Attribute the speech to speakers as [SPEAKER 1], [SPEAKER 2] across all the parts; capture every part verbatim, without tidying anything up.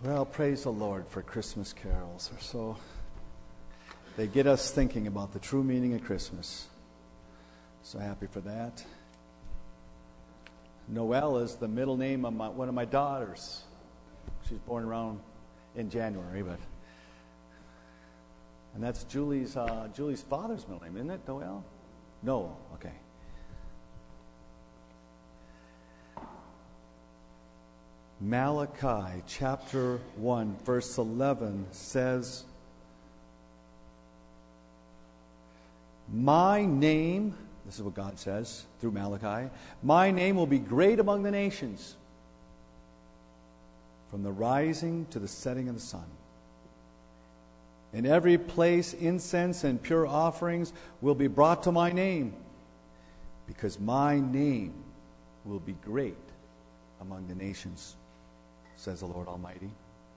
[SPEAKER 1] Well, praise the Lord for Christmas carols. They're so, they get us thinking about the true meaning of Christmas. So happy for that. Noelle is the middle name of my, one of my daughters. She's born around in January, but and that's Julie's uh, Julie's father's middle name, isn't it, Noelle? No, okay. Malachi chapter one, verse eleven says, "My name," this is what God says through Malachi, "my name will be great among the nations, from the rising to the setting of the sun. In every place incense and pure offerings will be brought to my name, because my name will be great among the nations, says the Lord Almighty."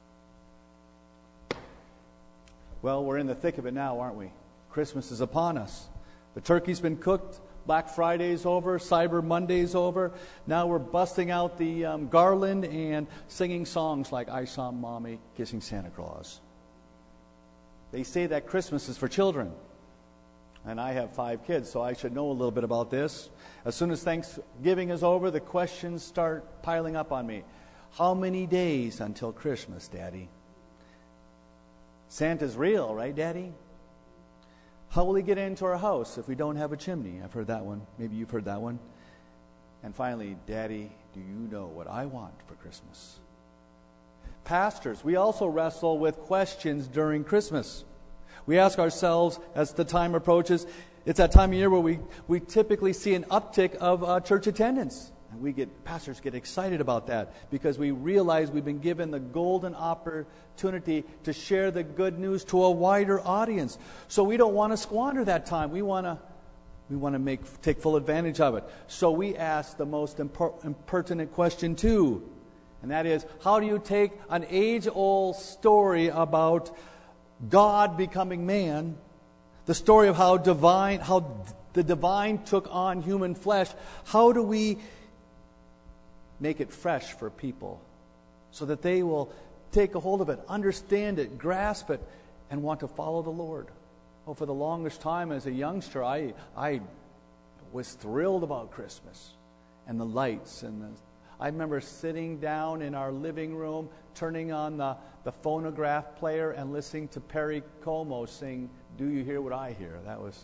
[SPEAKER 1] Well, we're in the thick of it now, aren't we? Christmas is upon us. The turkey's been cooked. Black Friday's over. Cyber Monday's over. Now we're busting out the um, garland and singing songs like "I Saw Mommy Kissing Santa Claus." They say that Christmas is for children. And I have five kids, so I should know a little bit about this. As soon as Thanksgiving is over, the questions start piling up on me. How many days until Christmas, Daddy? Santa's real, right, Daddy? How will he get into our house if we don't have a chimney? I've heard that one. Maybe you've heard that one. And finally, Daddy, do you know what I want for Christmas? Pastors, we also wrestle with questions during Christmas. We ask ourselves as the time approaches, it's that time of year where we, we typically see an uptick of uh, church attendance. And we get, pastors get excited about that because we realize we've been given the golden opportunity to share the good news to a wider audience. So we don't want to squander that time. We want to we want to make take full advantage of it. So we ask the most impor- impertinent question too, and that is, how do you take an age-old story about God becoming man, the story of how divine, how the divine took on human flesh, how do we make it fresh for people so that they will take a hold of it, understand it, grasp it, and want to follow the Lord? Oh, for the longest time as a youngster, I I was thrilled about Christmas and the lights. And the, I remember sitting down in our living room, turning on the, the phonograph player and listening to Perry Como sing, "Do You Hear What I Hear?" That was...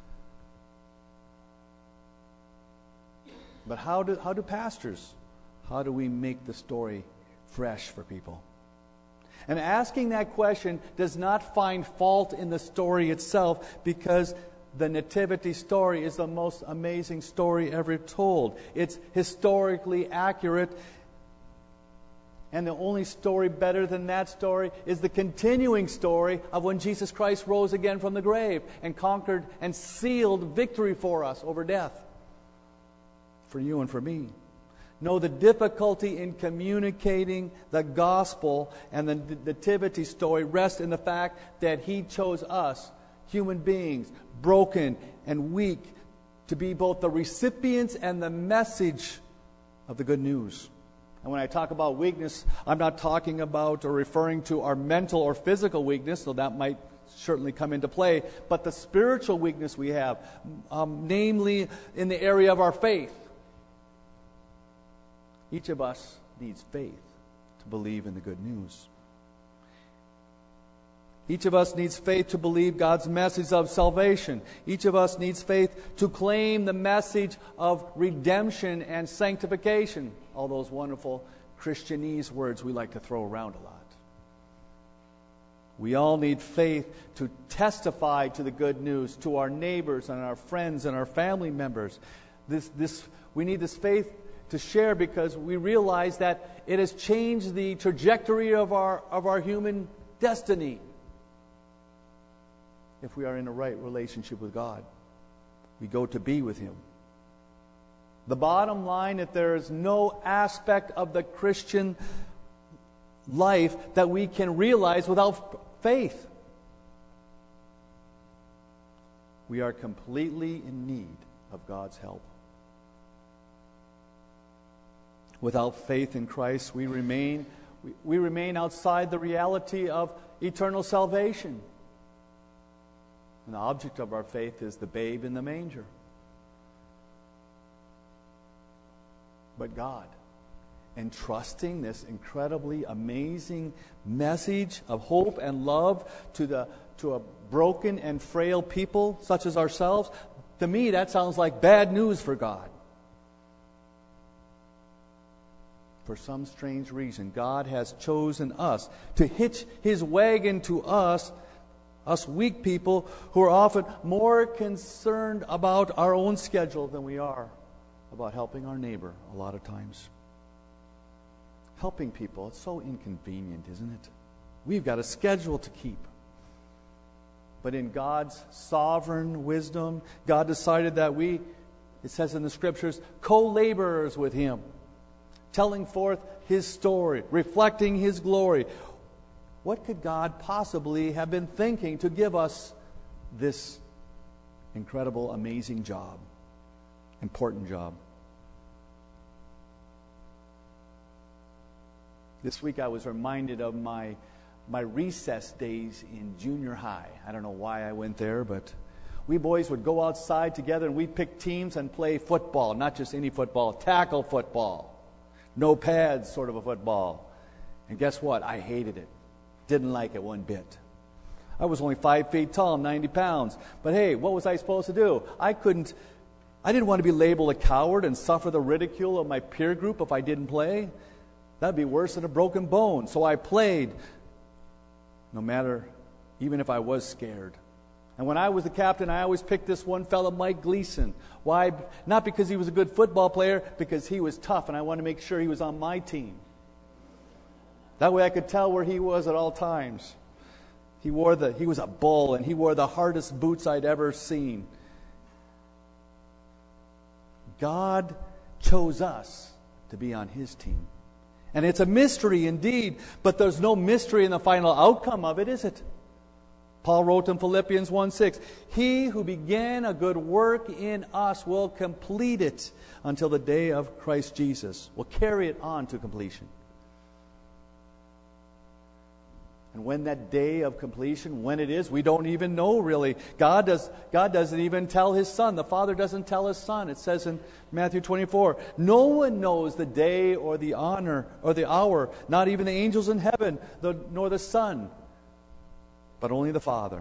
[SPEAKER 1] But how do how do pastors... How do we make the story fresh for people? And asking that question does not find fault in the story itself, because the nativity story is the most amazing story ever told. It's historically accurate. And the only story better than that story is the continuing story of when Jesus Christ rose again from the grave and conquered and sealed victory for us over death. For you and for me. No, the difficulty in communicating the gospel and the nativity story rests in the fact that He chose us, human beings, broken and weak, to be both the recipients and the message of the good news. And when I talk about weakness, I'm not talking about or referring to our mental or physical weakness, though that might certainly come into play, but the spiritual weakness we have, um, namely in the area of our faith. Each of us needs faith to believe in the good news. Each of us needs faith to believe God's message of salvation. Each of us needs faith to claim the message of redemption and sanctification. All those wonderful Christianese words we like to throw around a lot. We all need faith to testify to the good news to our neighbors and our friends and our family members. This, this, we need this faith to share because we realize that it has changed the trajectory of our of our human destiny. If we are in a right relationship with God, we go to be with Him. The bottom line, that there is no aspect of the Christian life that we can realize without faith. We are completely in need of God's help. Without faith in Christ, we remain We, we remain outside the reality of eternal salvation. And the object of our faith is the babe in the manger. But God, entrusting this incredibly amazing message of hope and love to the to a broken and frail people such as ourselves, to me that sounds like bad news for God. For some strange reason, God has chosen us to hitch His wagon to us, us weak people who are often more concerned about our own schedule than we are about helping our neighbor a lot of times. Helping people, it's so inconvenient, isn't it? We've got a schedule to keep. But in God's sovereign wisdom, God decided that we, it says in the Scriptures, co-laborers with Him, telling forth His story, reflecting His glory. What could God possibly have been thinking to give us this incredible, amazing job, important job? This week I was reminded of my my recess days in junior high. I don't know why I went there, but we boys would go outside together and we'd pick teams and play football. Not just any football, tackle football. No pads sort of a football. And guess what? I hated it. Didn't like it one bit. I was only five feet tall, ninety pounds. But hey, what was I supposed to do? I couldn't, I didn't want to be labeled a coward and suffer the ridicule of my peer group if I didn't play. That'd be worse than a broken bone. So I played, no matter, even if I was scared. And when I was the captain, I always picked this one fellow, Mike Gleason. Why? Not because he was a good football player, because he was tough, and I wanted to make sure he was on my team. That way I could tell where he was at all times. He wore the, he was a bull, and he wore the hardest boots I'd ever seen. God chose us to be on His team. And it's a mystery indeed, but there's no mystery in the final outcome of it, is it? Paul wrote in Philippians one six, He who began a good work in us will complete it until the day of Christ Jesus. Will carry it on to completion. And when that day of completion, when it is, we don't even know really. God does. God doesn't even tell His Son. The Father doesn't tell His Son. It says in Matthew twenty-four, no one knows the day or the honor or the hour, not even the angels in heaven, the, nor the Son, but only the Father.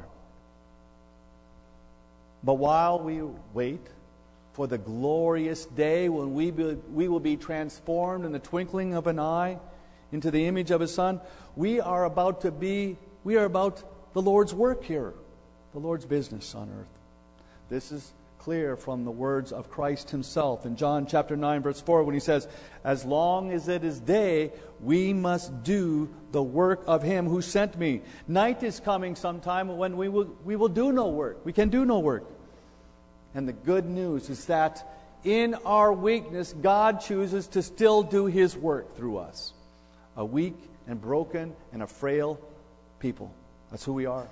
[SPEAKER 1] But while we wait for the glorious day when we be, we will be transformed in the twinkling of an eye into the image of His Son, we are about to be, we are about the Lord's work here, the Lord's business on earth. This is clear from the words of Christ Himself in John chapter nine, verse four, when He says, as long as it is day, we must do the work of Him who sent me. Night is coming sometime when we will, we will do no work. We can do no work. And the good news is that in our weakness, God chooses to still do His work through us. A weak and broken and a frail people. That's who we are.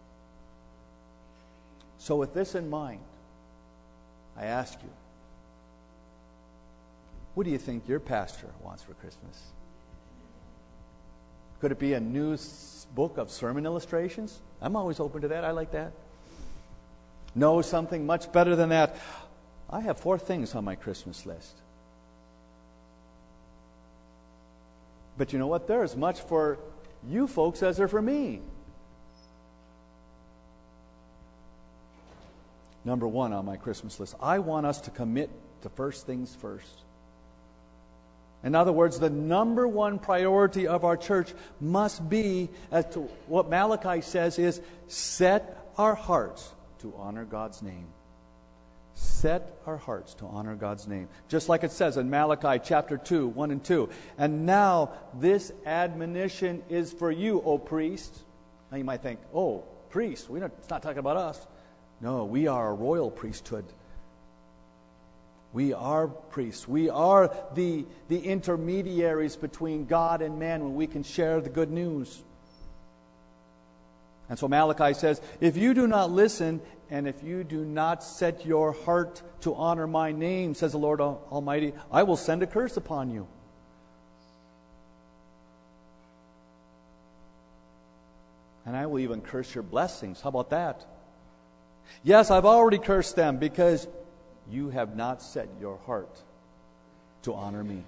[SPEAKER 1] So with this in mind, I ask you, what do you think your pastor wants for Christmas? Could it be a new book of sermon illustrations? I'm always open to that. I like that. No, something much better than that. I have four things on my Christmas list. But you know what? They're as much for you folks as they're for me. Number one on my Christmas list, I want us to commit to first things first. In other words, the number one priority of our church must be, as to what Malachi says, is set our hearts to honor God's name. Set our hearts to honor God's name. Just like it says in Malachi chapter two, one and two. And now this admonition is for you, O priest. Now you might think, oh, priest, we don't, it's not talking about us. No, we are a royal priesthood. We are priests. We are the, the intermediaries between God and man when we can share the good news. And so Malachi says, if you do not listen, and if you do not set your heart to honor my name, says the Lord Almighty, I will send a curse upon you. And I will even curse your blessings. How about that? Yes, I've already cursed them because you have not set your heart to honor me.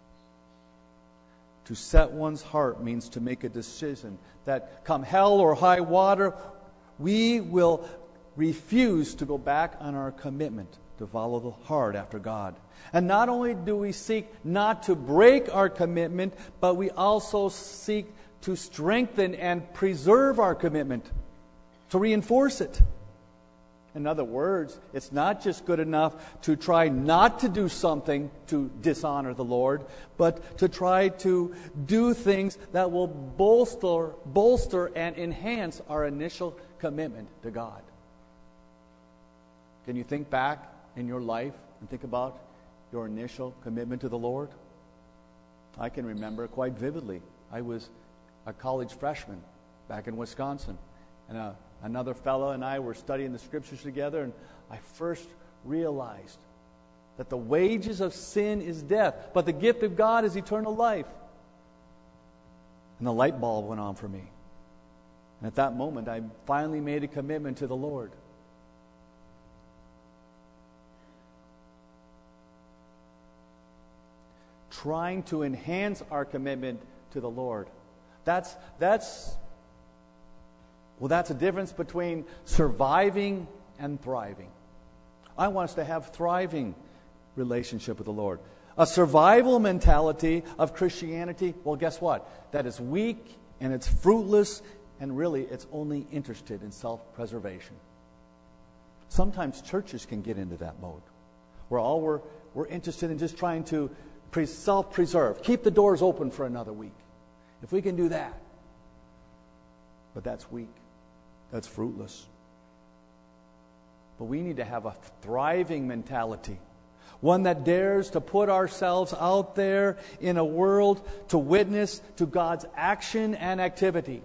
[SPEAKER 1] To set one's heart means to make a decision that come hell or high water, we will refuse to go back on our commitment to follow the hard after God. And not only do we seek not to break our commitment, but we also seek to strengthen and preserve our commitment, to reinforce it. In other words, it's not just good enough to try not to do something to dishonor the Lord, but to try to do things that will bolster, bolster and enhance our initial commitment to God. Can you think back in your life and think about your initial commitment to the Lord? I can remember quite vividly. I was a college freshman back in Wisconsin, and a Another fellow and I were studying the Scriptures together, and I first realized that the wages of sin is death, but the gift of God is eternal life. And the light bulb went on for me. And at that moment, I finally made a commitment to the Lord. Trying to enhance our commitment to the Lord. That's, that's Well, that's a difference between surviving and thriving. I want us to have thriving relationship with the Lord. A survival mentality of Christianity, well, guess what? That is weak and it's fruitless, and really it's only interested in self-preservation. Sometimes churches can get into that mode, where all we're, we're interested in just trying to pre- self-preserve, keep the doors open for another week. If we can do that. But that's weak. That's fruitless. But we need to have a thriving mentality. One that dares to put ourselves out there in a world to witness to God's action and activity.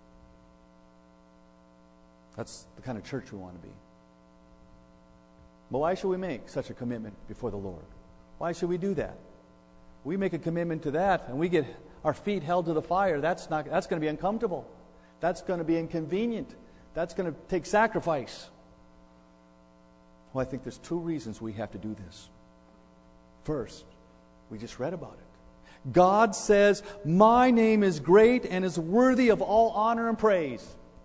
[SPEAKER 1] That's the kind of church we want to be. But why should we make such a commitment before the Lord? Why should we do that? We make a commitment to that and we get our feet held to the fire. That's not. That's going to be uncomfortable. That's going to be inconvenient. That's going to take sacrifice. Well, I think there's two reasons we have to do this. First, we just read about it. God says, "My name is great and is worthy of all honor and praise."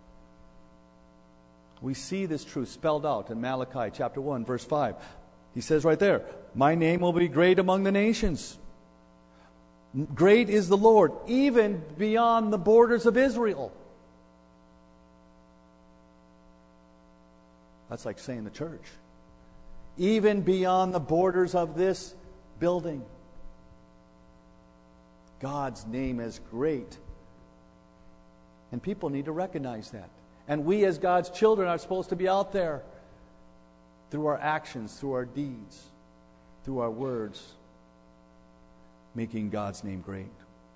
[SPEAKER 1] We see this truth spelled out in Malachi chapter one, verse five. He says right there, "My name will be great among the nations. Great is the Lord, even beyond the borders of Israel." That's like saying the church. Even beyond the borders of this building. God's name is great. And people need to recognize that. And we as God's children are supposed to be out there through our actions, through our deeds, through our words, making God's name great.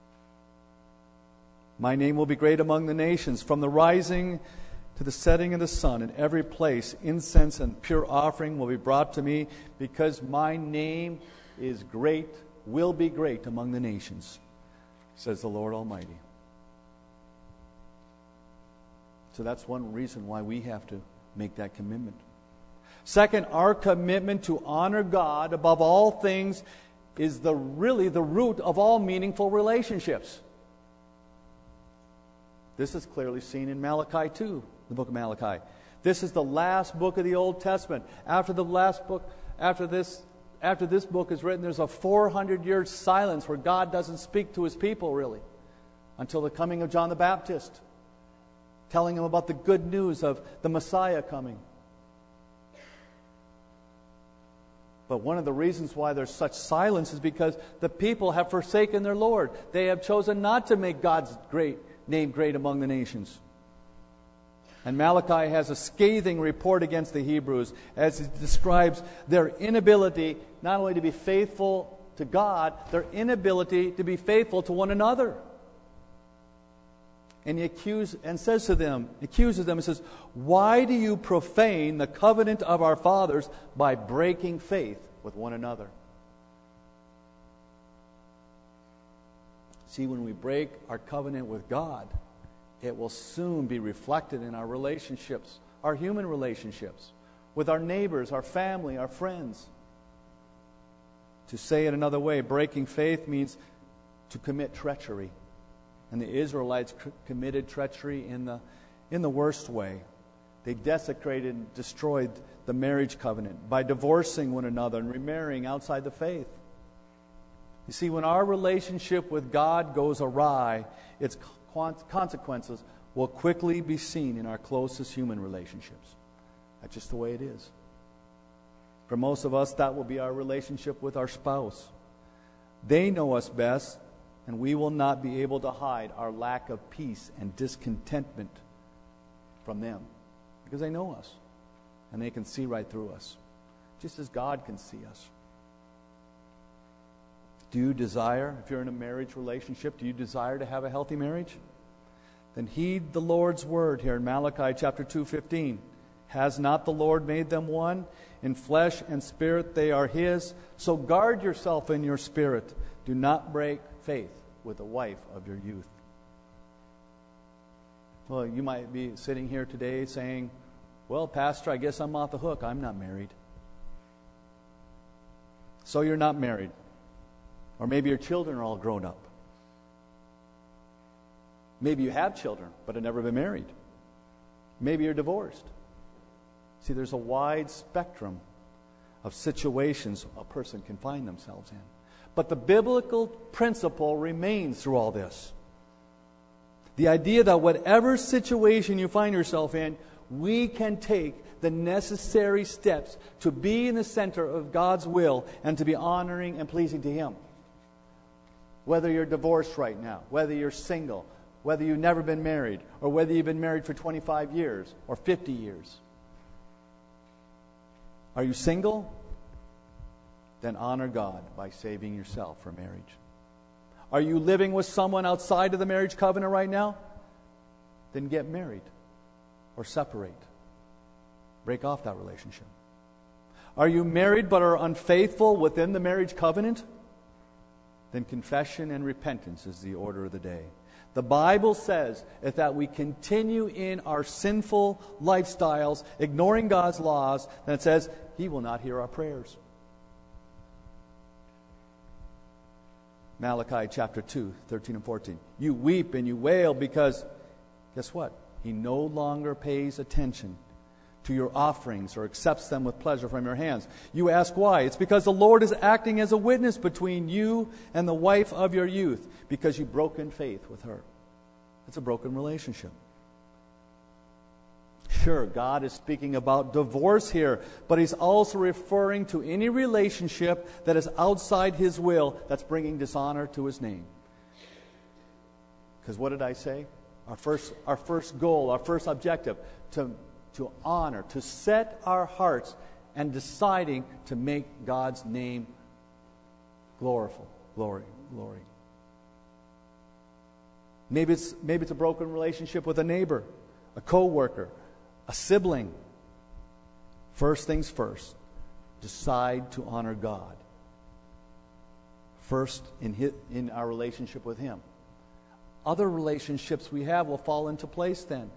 [SPEAKER 1] My name will be great among the nations, from the rising to the setting of the sun. In every place, incense and pure offering will be brought to me, because my name is great, will be great among the nations, says the Lord Almighty. So that's one reason why we have to make that commitment. Second, our commitment to honor God above all things is the really the root of all meaningful relationships. This is clearly seen in Malachi two, the book of Malachi. This is the last book of the Old Testament. After the last book, after this, after this book is written, there's a four hundred year silence where God doesn't speak to His people really, until the coming of John the Baptist, telling them about the good news of the Messiah coming. But one of the reasons why there's such silence is because the people have forsaken their Lord. They have chosen not to make God's great name great among the nations. And Malachi has a scathing report against the Hebrews as he describes their inability not only to be faithful to God, their inability to be faithful to one another. And he accuse, and says to them, accuses them and says, "Why do you profane the covenant of our fathers by breaking faith with one another?" See, when we break our covenant with God, it will soon be reflected in our relationships, our human relationships, with our neighbors, our family, our friends. To say it another way, breaking faith means to commit treachery. And the Israelites c- committed treachery in the, in the worst way. They desecrated and destroyed the marriage covenant by divorcing one another and remarrying outside the faith. You see, when our relationship with God goes awry, its con- consequences will quickly be seen in our closest human relationships. That's just the way it is. For most of us, that will be our relationship with our spouse. They know us best, and we will not be able to hide our lack of peace and discontentment from them, because they know us, and they can see right through us, just as God can see us. Do you desire, if you're in a marriage relationship, do you desire to have a healthy marriage? Then heed the Lord's word here in Malachi chapter two fifteen. Has not the Lord made them one? In flesh and spirit they are His. So guard yourself in your spirit. Do not break faith with the wife of your youth. Well, you might be sitting here today saying, well, Pastor, I guess I'm off the hook. I'm not married. So you're not married. Or maybe your children are all grown up. Maybe you have children, but have never been married. Maybe you're divorced. See, there's a wide spectrum of situations a person can find themselves in. But the biblical principle remains through all this. The idea that whatever situation you find yourself in, we can take the necessary steps to be in the center of God's will and to be honoring and pleasing to Him. Whether you're divorced right now, whether you're single, whether you've never been married, or whether you've been married for twenty-five years or fifty years. Are you single? Then honor God by saving yourself for marriage. Are you living with someone outside of the marriage covenant right now? Then get married or separate. Break off that relationship. Are you married but are unfaithful within the marriage covenant? Then confession and repentance is the order of the day. The Bible says that we continue in our sinful lifestyles, ignoring God's laws, then it says He will not hear our prayers. Malachi chapter two, thirteen and fourteen. You weep and you wail because, guess what? He no longer pays attention to your offerings or accepts them with pleasure from your hands. You ask why? It's because the Lord is acting as a witness between you and the wife of your youth, because you broke in faith with her. It's a broken relationship. Sure, God is speaking about divorce here, but He's also referring to any relationship that is outside His will that's bringing dishonor to His name. Because what did I say? Our first, our first goal, our first objective, to to honor, to set our hearts and deciding to make God's name gloriful, glory, glory. Maybe it's maybe it's a broken relationship with a neighbor, a co-worker, a sibling. First things first, decide to honor God. First in his, in our relationship with Him. Other relationships we have will fall into place then.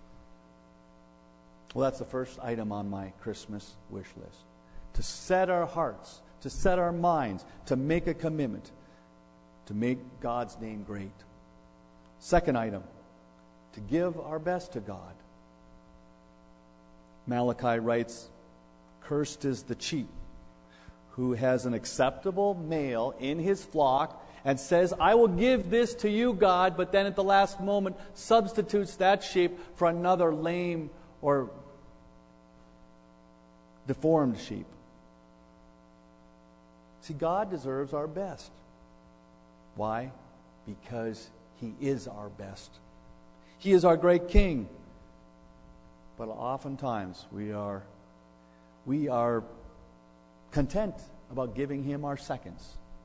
[SPEAKER 1] Well, that's the first item on my Christmas wish list. To set our hearts, to set our minds, to make a commitment, to make God's name great. Second item, to give our best to God. Malachi writes, cursed is the sheep who has an acceptable male in his flock and says, I will give this to you, God, but then at the last moment substitutes that sheep for another lame or deformed sheep. See, God deserves our best. Why? Because He is our best. He is our great King. But oftentimes we are we are content about giving Him our seconds.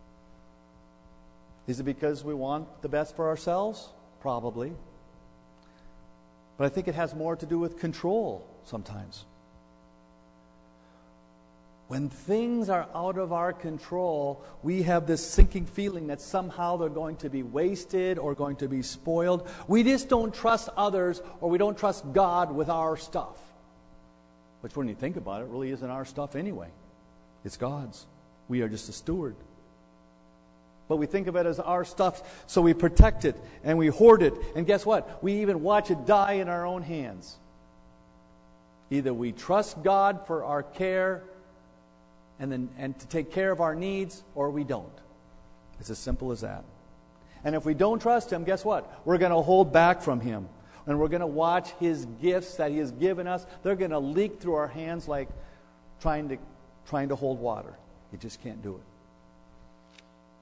[SPEAKER 1] Is it because we want the best for ourselves? Probably. But I think it has more to do with control sometimes. When things are out of our control, we have this sinking feeling that somehow they're going to be wasted or going to be spoiled. We just don't trust others, or we don't trust God with our stuff. Which, when you think about it, really isn't our stuff anyway. It's God's. We are just a steward. But we think of it as our stuff, so we protect it and we hoard it. And guess what? We even watch it die in our own hands. Either we trust God for our care and then and to take care of our needs, or we don't. It's as simple as that. And if we don't trust Him, guess what? We're going to hold back from Him. And we're going to watch His gifts that He has given us. They're going to leak through our hands like trying to trying to hold water. You just can't do it.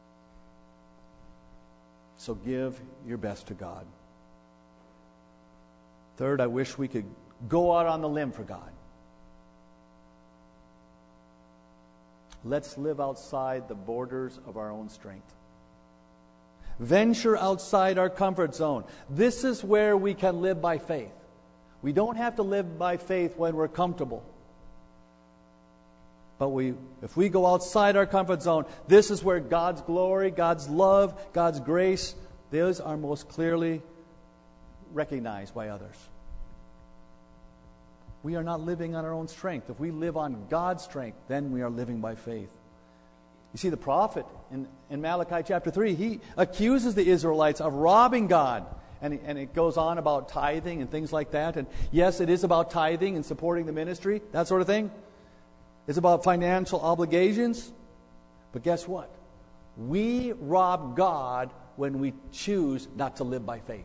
[SPEAKER 1] So give your best to God. Third, I wish we could go out on the limb for God. Let's live outside the borders of our own strength. Venture outside our comfort zone. This is where we can live by faith. We don't have to live by faith when we're comfortable. But we, if we go outside our comfort zone, this is where God's glory, God's love, God's grace, those are most clearly recognized by others. We are not living on our own strength. If we live on God's strength, then we are living by faith. You see, the prophet in, in Malachi chapter three, he accuses the Israelites of robbing God. And, and it goes on about tithing and things like that. And yes, it is about tithing and supporting the ministry, that sort of thing. It's about financial obligations. But guess what? We rob God when we choose not to live by faith.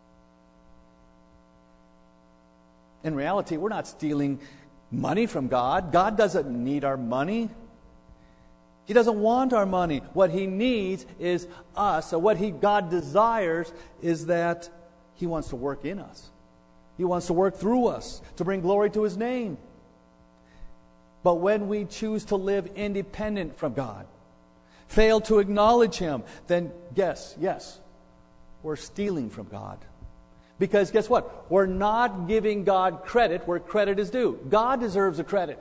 [SPEAKER 1] In reality, we're not stealing money from God. God doesn't need our money. He doesn't want our money. What He needs is us. So what He God desires is that He wants to work in us. He wants to work through us to bring glory to His name. But when we choose to live independent from God, fail to acknowledge Him, then guess, yes, we're stealing from God. Because guess what? We're not giving God credit where credit is due. God deserves the credit.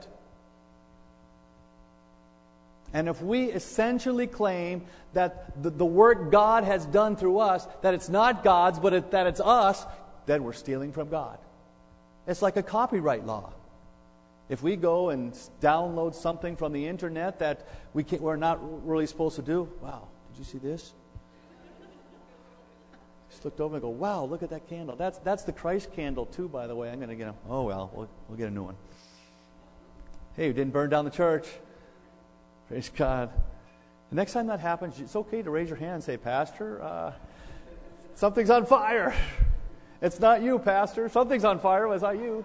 [SPEAKER 1] And if we essentially claim that the, the work God has done through us, that it's not God's, but it, that it's us, then we're stealing from God. It's like a copyright law. If we go and download something from the internet that we can't, we're not really supposed to do, wow, did you see this? Just looked over and go, wow, look at that candle. That's that's the Christ candle too, by the way. I'm going to get a, oh well, well, we'll get a new one. Hey, we didn't burn down the church. Praise God. The next time that happens, it's okay to raise your hand and say, Pastor, uh, something's on fire. It's not you, Pastor. Something's on fire. It's not you.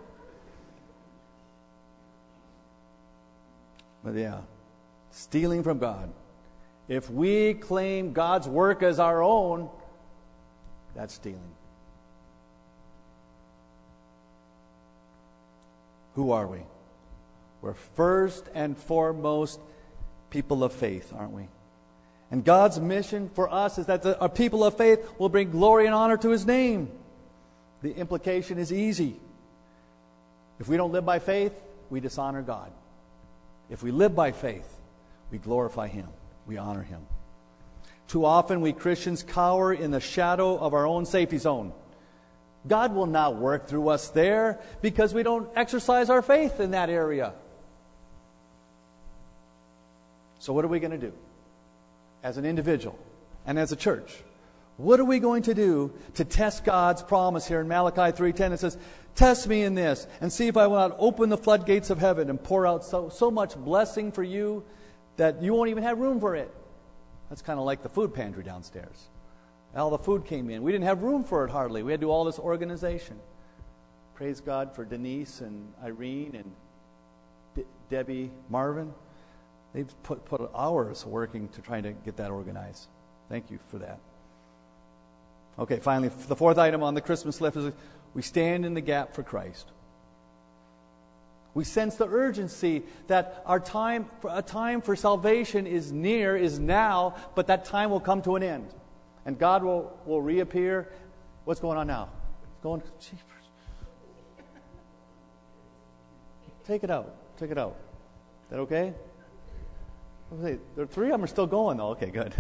[SPEAKER 1] But yeah, stealing from God. If we claim God's work as our own, that's stealing. Who are we? We're first and foremost people of faith, aren't we? And God's mission for us is that the, our people of faith will bring glory and honor to His name. The implication is easy. If we don't live by faith, we dishonor God. If we live by faith, we glorify Him. We honor Him. Too often we Christians cower in the shadow of our own safety zone. God will not work through us there because we don't exercise our faith in that area. So what are we going to do as an individual and as a church? What are we going to do to test God's promise here in Malachi three ten? It says, test me in this and see if I will not open the floodgates of heaven and pour out so, so much blessing for you that you won't even have room for it. That's kind of like the food pantry downstairs. All the food came in. We didn't have room for it hardly. We had to do all this organization. Praise God for Denise and Irene and De- Debbie Marvin. They've put, put hours working to try to get that organized. Thank you for that. Okay, finally, the fourth item on the Christmas list is we stand in the gap for Christ. We sense the urgency that our time, a time for salvation is near, is now, but that time will come to an end. And God will, will reappear. What's going on now? It's going, jeepers. Take it out. Take it out. that okay? Okay, there are three of them are still going though. Okay, good.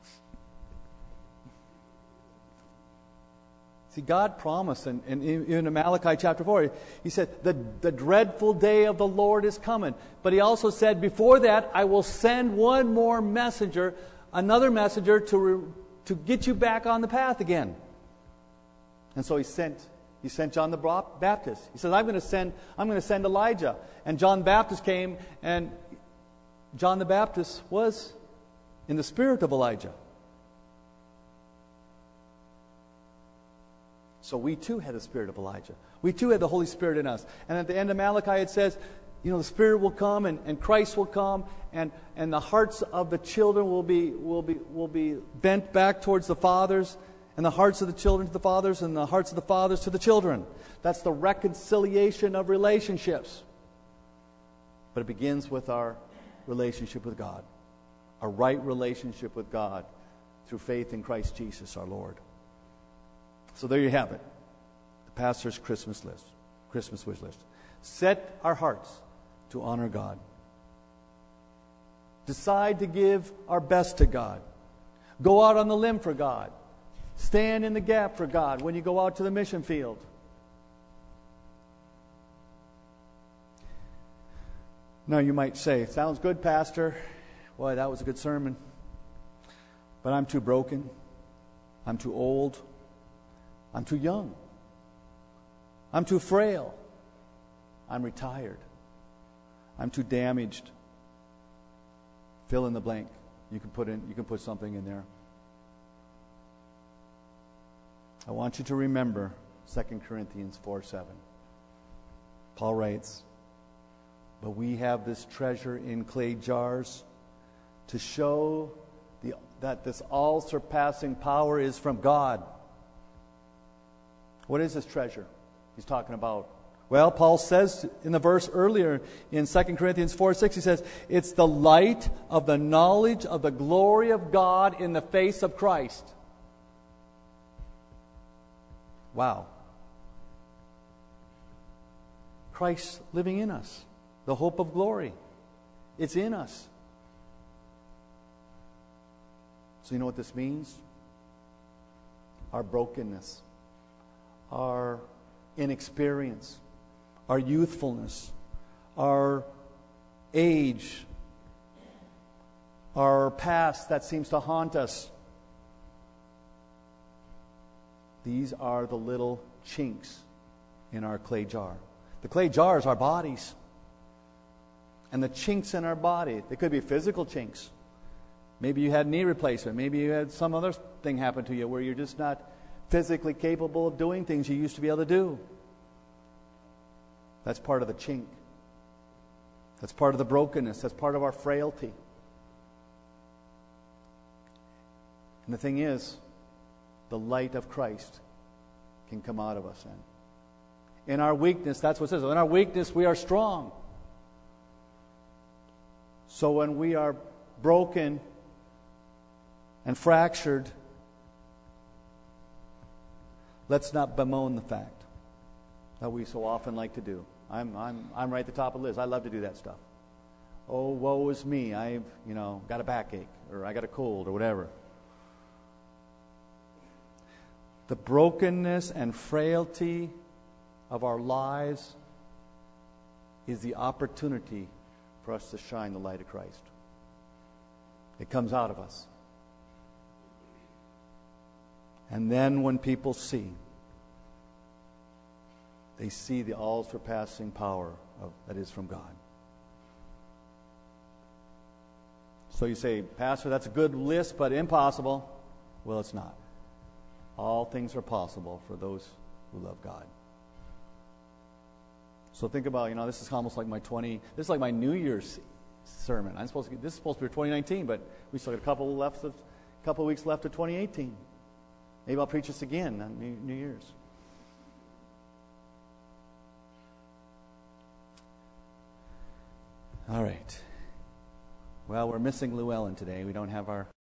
[SPEAKER 1] See, God promised, and in, in, in Malachi chapter four, He said, the, the dreadful day of the Lord is coming. But He also said, before that, I will send one more messenger, another messenger to, re, to get you back on the path again. And so He sent He sent John the Baptist. He said, I'm going to send I'm going to send Elijah. And John the Baptist came, and John the Baptist was in the spirit of Elijah. So we too had the spirit of Elijah. We too had the Holy Spirit in us. And at the end of Malachi it says, you know, the Spirit will come and, and Christ will come, and, and the hearts of the children will be will be will be bent back towards the fathers, and the hearts of the children to the fathers, and the hearts of the fathers to the children. That's the reconciliation of relationships. But it begins with our relationship with God. A right relationship with God through faith in Christ Jesus our Lord. So there you have it. The pastor's Christmas list. Christmas wish list. Set our hearts to honor God. Decide to give our best to God. Go out on the limb for God. Stand in the gap for God when you go out to the mission field. Now you might say, sounds good, Pastor. Boy, that was a good sermon. But I'm too broken. I'm too old. I'm too young. I'm too frail. I'm retired. I'm too damaged. Fill in the blank. You can put in you can put something in there. I want you to remember Second Corinthians four seven. Paul writes, but we have this treasure in clay jars to show the, that this all-surpassing power is from God. What is this treasure he's talking about? Well, Paul says in the verse earlier in Second Corinthians four six, he says, it's the light of the knowledge of the glory of God in the face of Christ. Wow. Christ living in us. The hope of glory. It's in us. So you know what this means? Our brokenness. Our inexperience, our youthfulness, our age, our past that seems to haunt us. These are the little chinks in our clay jar. The clay jar is our bodies. And the chinks in our body, they could be physical chinks. Maybe you had knee replacement. Maybe you had some other thing happen to you where you're just not physically capable of doing things you used to be able to do. That's part of the chink. That's part of the brokenness. That's part of our frailty. And the thing is, the light of Christ can come out of us then. In our weakness, that's what it says. In our weakness, we are strong. So when we are broken and fractured, let's not bemoan the fact that we so often like to do. I'm I'm I'm right at the top of the list. I love to do that stuff. Oh, woe is me. I've, you know, got a backache, or I got a cold, or whatever. The brokenness and frailty of our lives is the opportunity for us to shine the light of Christ. It comes out of us. And then when people see, they see the all-surpassing power of, that is from God. So you say, Pastor, that's a good list, but impossible. Well, it's not. All things are possible for those who love God. So think about, you know, this is almost like my twenty. This is like my New Year's sermon. I'm supposed to. This is supposed to be twenty nineteen, but we still got a couple left of, couple weeks left of twenty eighteen. Maybe I'll preach this again on New, New Year's. All right. Well, we're missing Llewellyn today. We don't have our